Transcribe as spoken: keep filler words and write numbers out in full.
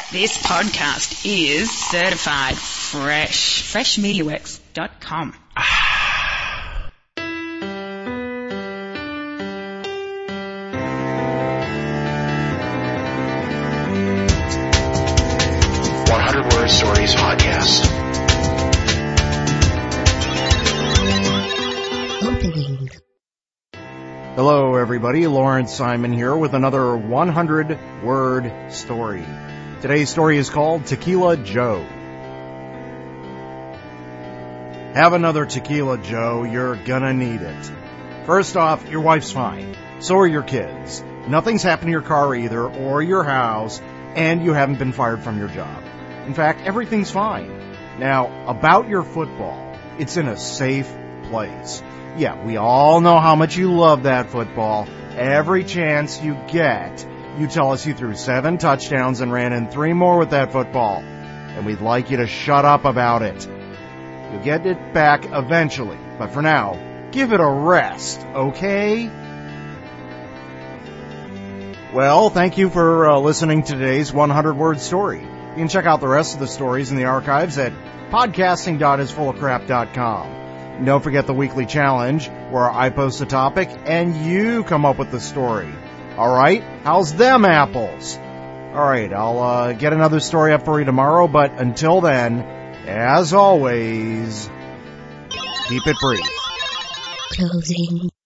This podcast is certified fresh. fresh media works dot com. one hundred Word Stories Podcast. Opening. Hello, everybody. Lawrence Simon here with another one hundred word story. Today's story is called Tequila Joe. Have another tequila, Joe. You're gonna need it. First off, your wife's fine. So are your kids. Nothing's happened to your car either, or your house, and you haven't been fired from your job. In fact, everything's fine. Now, about your football, it's in a safe place. Yeah, we all know how much you love that football. Every chance you get, you tell us you threw seven touchdowns and ran in three more with that football. And we'd like you to shut up about it. You'll get it back eventually, but for now, give it a rest, okay? Well, thank you for uh, listening to today's one hundred word story. You can check out the rest of the stories in the archives at podcasting dot is full of crap dot com. Don't forget the weekly challenge, where I post a topic and you come up with the story. All right? How's them apples? All right, I'll uh, get another story up for you tomorrow, but until then, as always, keep it brief. Closing.